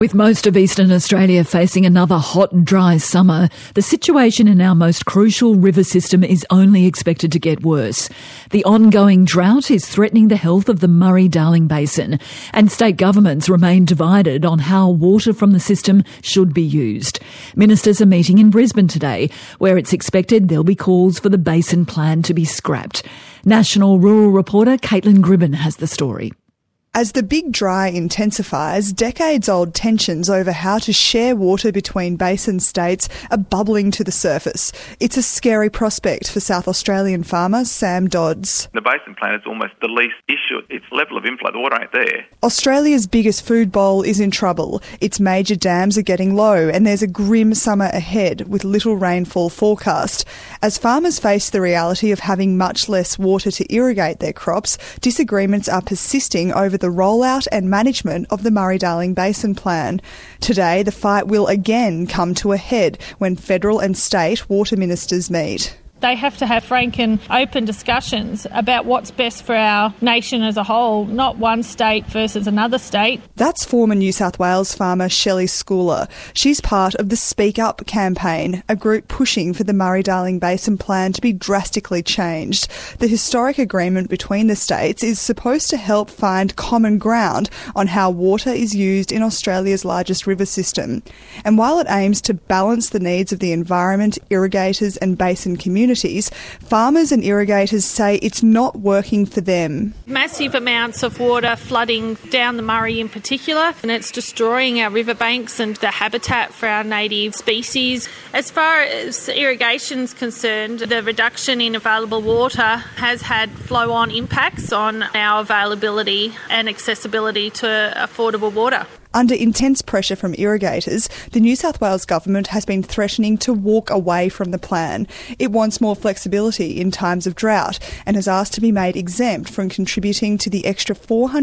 With most of eastern Australia facing another hot and dry summer, the situation in our most crucial river system is only expected to get worse. The ongoing drought is threatening the health of the Murray-Darling Basin, and state governments remain divided on how water from the system should be used. Ministers are meeting in Brisbane today, where it's expected there'll be calls for the basin plan to be scrapped. National Rural reporter Caitlin Gribben has the story. As the big dry intensifies, decades-old tensions over how to share water between basin states are bubbling to the surface. It's a scary prospect for South Australian farmer Sam Dodds. The basin plan is almost the least issue. Its level of inflow, the water ain't there. Australia's biggest food bowl is in trouble. Its major dams are getting low and there's a grim summer ahead with little rainfall forecast. As farmers face the reality of having much less water to irrigate their crops, disagreements are persisting over the rollout and management of the Murray-Darling Basin Plan. Today, the fight will again come to a head when federal and state water ministers meet. They have to have frank and open discussions about what's best for our nation as a whole, not one state versus another state. That's former New South Wales farmer Shelley Schooler. She's part of the Speak Up campaign, a group pushing for the Murray-Darling Basin Plan to be drastically changed. The historic agreement between the states is supposed to help find common ground on how water is used in Australia's largest river system. And while it aims to balance the needs of the environment, irrigators and basin communities, farmers and irrigators say it's not working for them. Massive amounts of water flooding down the Murray in particular, and it's destroying our riverbanks and the habitat for our native species. As far as irrigation's concerned, the reduction in available water has had flow-on impacts on our availability and accessibility to affordable water. Under intense pressure from irrigators, the New South Wales government has been threatening to walk away from the plan. It wants more flexibility in times of drought and has asked to be made exempt from contributing to the extra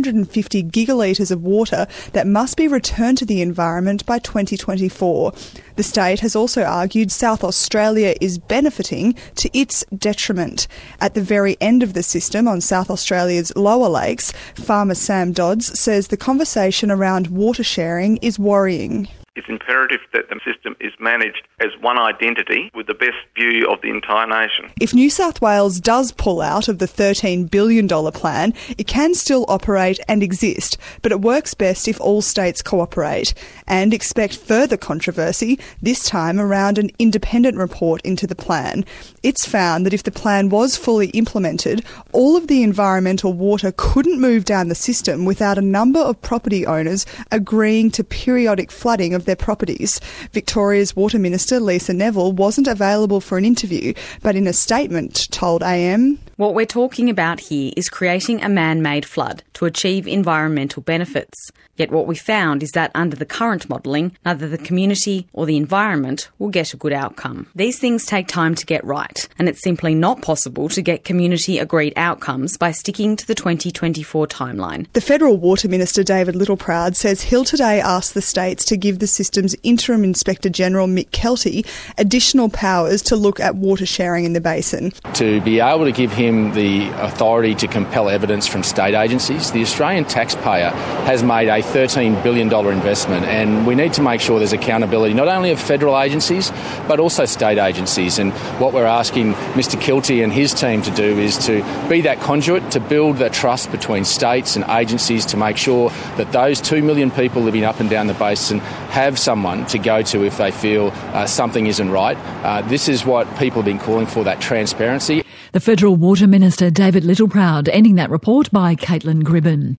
450 gigalitres of water that must be returned to the environment by 2024. The state has also argued South Australia is benefiting to its detriment. At the very end of the system on South Australia's lower lakes, farmer Sam Dodds says the conversation around water sharing is worrying. It's imperative that the system is managed as one identity with the best view of the entire nation. If New South Wales does pull out of the $13 billion plan, it can still operate and exist, but it works best if all states cooperate. And expect further controversy, this time around an independent report into the plan. It's found that if the plan was fully implemented, all of the environmental water couldn't move down the system without a number of property owners agreeing to periodic flooding of their properties. Victoria's Water Minister Lisa Neville wasn't available for an interview, but in a statement told AM, "What we're talking about here is creating a man-made flood to achieve environmental benefits. Yet what we found is that under the current modelling, neither the community or the environment will get a good outcome. These things take time to get right, and it's simply not possible to get community-agreed outcomes by sticking to the 2024 timeline." The Federal Water Minister David Littleproud says he'll today ask the states to give the system's Interim Inspector General Mick Kelty additional powers to look at water sharing in the basin. To be able to give him the authority to compel evidence from state agencies, the Australian taxpayer has made a $13 billion investment, and we need to make sure there's accountability not only of federal agencies but also state agencies. And what we're asking Mr Kelty and his team to do is to be that conduit, to build that trust between states and agencies to make sure that those 2 million people living up and down the basin have someone to go to if they feel something isn't right. This is what people have been calling for, that transparency. The Federal Water Minister David Littleproud, ending that report by Caitlin Gribben.